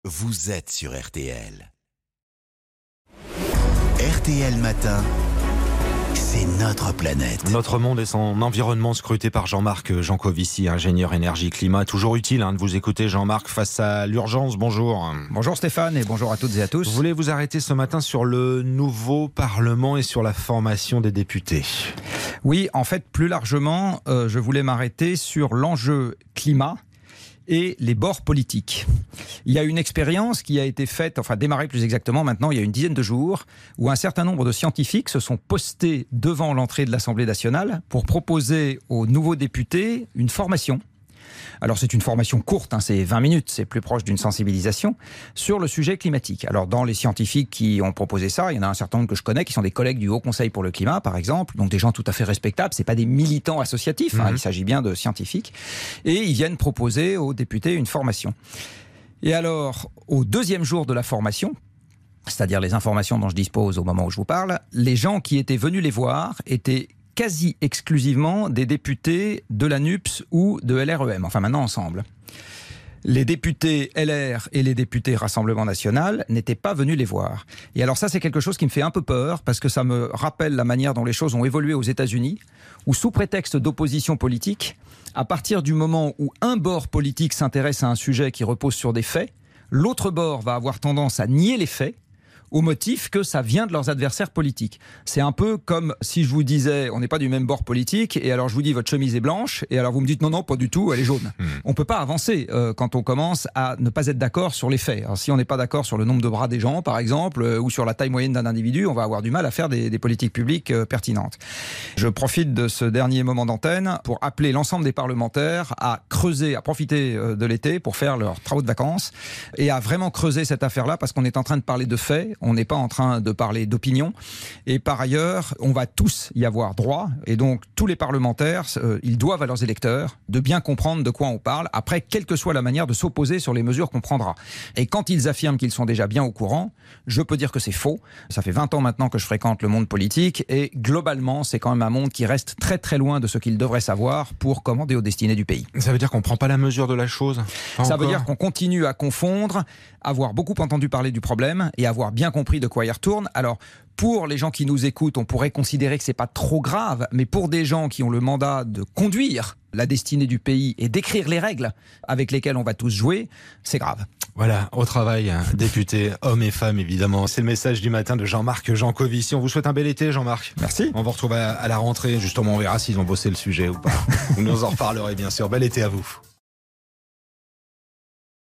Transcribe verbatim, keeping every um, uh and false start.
Vous êtes sur R T L. R T L Matin, c'est notre planète. Notre monde et son environnement scruté par Jean-Marc Jancovici, ingénieur énergie-climat. Toujours utile hein, de vous écouter, Jean-Marc, face à l'urgence. Bonjour. Bonjour Stéphane et bonjour à toutes et à tous. Vous voulez vous arrêter ce matin sur le nouveau Parlement et sur la formation des députés. Oui, en fait, plus largement, euh, je voulais m'arrêter sur l'enjeu climat et les bords politiques. Il y a une expérience qui a été faite, enfin démarrée plus exactement maintenant, il y a une dizaine de jours, où un certain nombre de scientifiques se sont postés devant l'entrée de l'Assemblée nationale pour proposer aux nouveaux députés une formation. Alors c'est une formation courte, hein, c'est vingt minutes, c'est plus proche d'une sensibilisation sur le sujet climatique. Alors dans les scientifiques qui ont proposé ça, il y en a un certain nombre que je connais qui sont des collègues du Haut Conseil pour le climat par exemple, donc des gens tout à fait respectables, c'est pas des militants associatifs, hein, mmh. Il s'agit bien de scientifiques, et ils viennent proposer aux députés une formation. Et alors au deuxième jour de la formation, c'est-à-dire les informations dont je dispose au moment où je vous parle, les gens qui étaient venus les voir étaient quasi exclusivement des députés de la N U P S ou de L R E M, enfin maintenant ensemble. Les députés L R et les députés Rassemblement National n'étaient pas venus les voir. Et alors ça, c'est quelque chose qui me fait un peu peur, parce que ça me rappelle la manière dont les choses ont évolué aux États-Unis, où sous prétexte d'opposition politique, à partir du moment où un bord politique s'intéresse à un sujet qui repose sur des faits, l'autre bord va avoir tendance à nier les faits, au motif que ça vient de leurs adversaires politiques. C'est un peu comme si je vous disais, on n'est pas du même bord politique, et alors je vous dis votre chemise est blanche, et alors vous me dites non, non, pas du tout, elle est jaune. Mmh. On ne peut pas avancer euh, quand on commence à ne pas être d'accord sur les faits. Alors, si on n'est pas d'accord sur le nombre de bras des gens, par exemple, euh, ou sur la taille moyenne d'un individu, on va avoir du mal à faire des, des politiques publiques euh, pertinentes. Je profite de ce dernier moment d'antenne pour appeler l'ensemble des parlementaires à creuser, à profiter euh, de l'été pour faire leurs travaux de vacances, et à vraiment creuser cette affaire-là, parce qu'on est en train de parler de faits. On n'est pas en train de parler d'opinion. Et par ailleurs, on va tous y avoir droit. Et donc, tous les parlementaires, euh, ils doivent à leurs électeurs de bien comprendre de quoi on parle, après, quelle que soit la manière de s'opposer sur les mesures qu'on prendra. Et quand ils affirment qu'ils sont déjà bien au courant, je peux dire que c'est faux. Ça fait vingt ans maintenant que je fréquente le monde politique. Et globalement, c'est quand même un monde qui reste très très loin de ce qu'il devrait savoir pour commander aux destinées du pays. Ça veut dire qu'on ne prend pas la mesure de la chose ? Pas Ça encore. veut dire qu'on continue à confondre, avoir beaucoup entendu parler du problème et avoir bien compris de quoi il retourne. Alors, pour les gens qui nous écoutent, on pourrait considérer que c'est pas trop grave, mais pour des gens qui ont le mandat de conduire la destinée du pays et d'écrire les règles avec lesquelles on va tous jouer, c'est grave. Voilà, au travail, hein, députés, hommes et femmes évidemment. C'est le message du matin de Jean-Marc Jancovici. On vous souhaite un bel été, Jean-Marc. Merci. On vous retrouve à, à la rentrée. Justement, on verra s'ils ont bossé le sujet ou pas. Vous nous en reparlerez bien sûr. Bel été à vous.